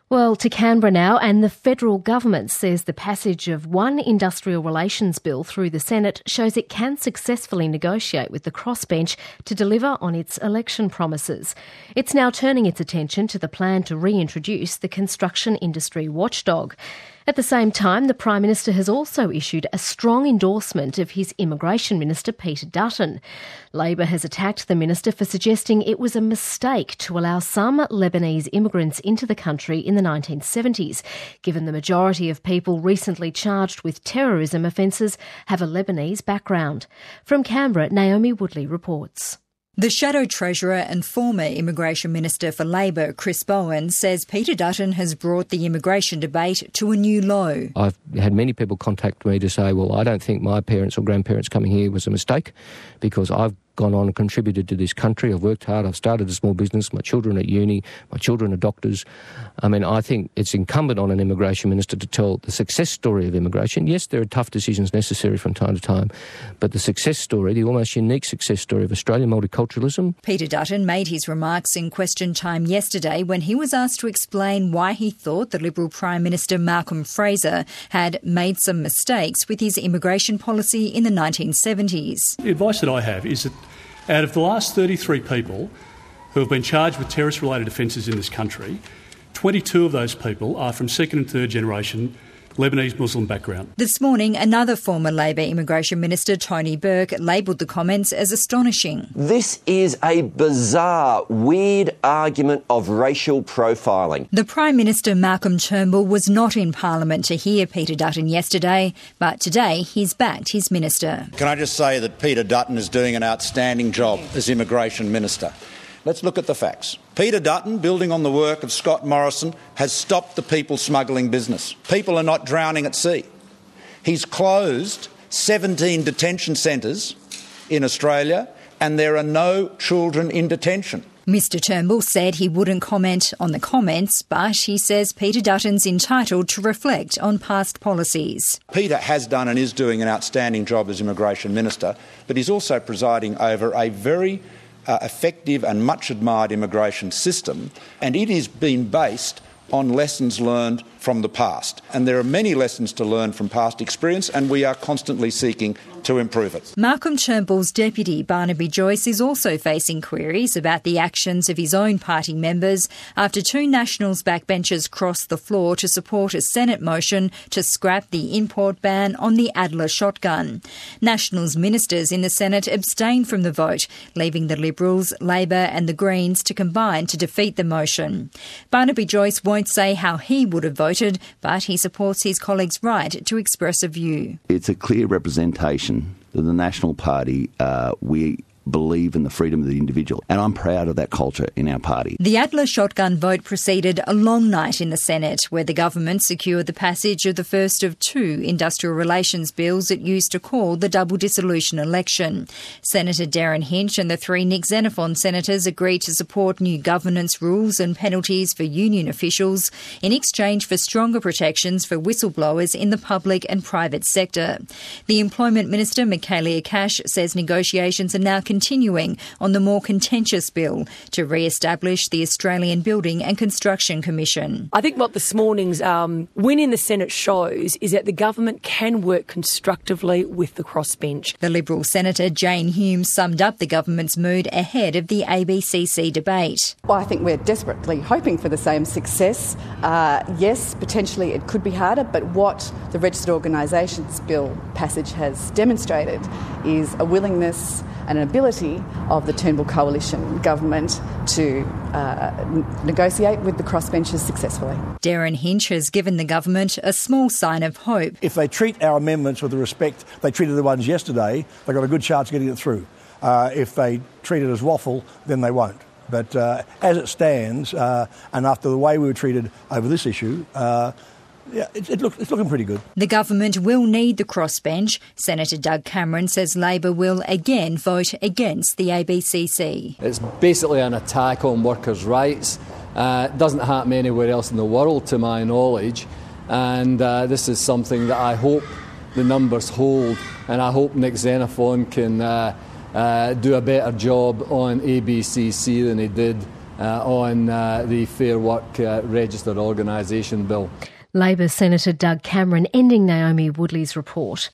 Well, to Canberra now, and the federal government says the passage of one industrial relations bill through the Senate shows it can successfully negotiate with the crossbench to deliver on its election promises. It's now turning its attention to the plan to reintroduce the construction industry watchdog. At the same time, the Prime Minister has also issued a strong endorsement of his Immigration Minister, Peter Dutton. Labor has attacked the minister for suggesting it was a mistake to allow some Lebanese immigrants into the country in the 1970s, given the majority of people recently charged with terrorism offences have a Lebanese background. From Canberra, Naomi Woodley reports. The Shadow Treasurer and former Immigration Minister for Labor, Chris Bowen, says Peter Dutton has brought the immigration debate to a new low. I've had many people contact me to say, well, I don't think my parents or grandparents coming here was a mistake because I've gone on and contributed to this country. I've worked hard. I've started a small business. My children are at uni. My children are doctors. I think it's incumbent on an immigration minister to tell the success story of immigration. Yes, there are tough decisions necessary from time to time, but the success story, the almost unique success story of Australian multiculturalism. Peter Dutton made his remarks in question time yesterday when he was asked to explain why he thought the Liberal Prime Minister Malcolm Fraser had made some mistakes with his immigration policy in the 1970s. The advice that I have is that out of the last 33 people who have been charged with terrorist-related offences in this country, 22 of those people are from second and third generation Lebanese Muslim background. This morning, another former Labor Immigration Minister, Tony Burke, labelled the comments as astonishing. This is a bizarre, weird argument of racial profiling. The Prime Minister, Malcolm Turnbull, was not in Parliament to hear Peter Dutton yesterday, but today he's backed his minister. Can I just say that Peter Dutton is doing an outstanding job as Immigration Minister? Let's look at the facts. Peter Dutton, building on the work of Scott Morrison, has stopped the people smuggling business. People are not drowning at sea. He's closed 17 detention centres in Australia and there are no children in detention. Mr Turnbull said he wouldn't comment on the comments, but he says Peter Dutton's entitled to reflect on past policies. Peter has done and is doing an outstanding job as Immigration Minister, but he's also presiding over a very effective and much admired immigration system, and it is being based on lessons learned from the past. And there are many lessons to learn from past experience, and we are constantly seeking to improve it. Malcolm Turnbull's deputy, Barnaby Joyce, is also facing queries about the actions of his own party members after two Nationals backbenchers crossed the floor to support a Senate motion to scrap the import ban on the Adler shotgun. Nationals ministers in the Senate abstained from the vote, leaving the Liberals, Labor and the Greens to combine to defeat the motion. Barnaby Joyce won't say how he would have voted, but he supports his colleagues' right to express a view. It's a clear representation that the National Party, we believe in the freedom of the individual, and I'm proud of that culture in our party. The Adler shotgun vote preceded a long night in the Senate, where the government secured the passage of the first of two industrial relations bills it used to call the double dissolution election. Senator Darren Hinch and the three Nick Xenophon senators agreed to support new governance rules and penalties for union officials in exchange for stronger protections for whistleblowers in the public and private sector. The Employment Minister, Michaelia Cash, says negotiations are now continuing on the more contentious bill to re-establish the Australian Building and Construction Commission. I think what this morning's win in the Senate shows is that the government can work constructively with the crossbench. The Liberal Senator Jane Hume summed up the government's mood ahead of the ABCC debate. Well, I think we're desperately hoping for the same success. Yes, potentially it could be harder, but what the Registered Organisations Bill passage has demonstrated is a willingness and an ability of the Turnbull Coalition government to negotiate with the crossbenchers successfully. Darren Hinch has given the government a small sign of hope. If they treat our amendments with the respect they treated the ones yesterday, they've got a good chance of getting it through. If they treat it as waffle, then they won't. But as it stands, and after the way we were treated over this issue, it's looking pretty good. The government will need the crossbench. Senator Doug Cameron says Labor will again vote against the ABCC. It's basically an attack on workers' rights. It doesn't happen anywhere else in the world, to my knowledge. And this is something that I hope the numbers hold, and I hope Nick Xenophon can do a better job on ABCC than he did on the Fair Work Registered Organisation Bill. Labor Senator Doug Cameron ending Naomi Woodley's report.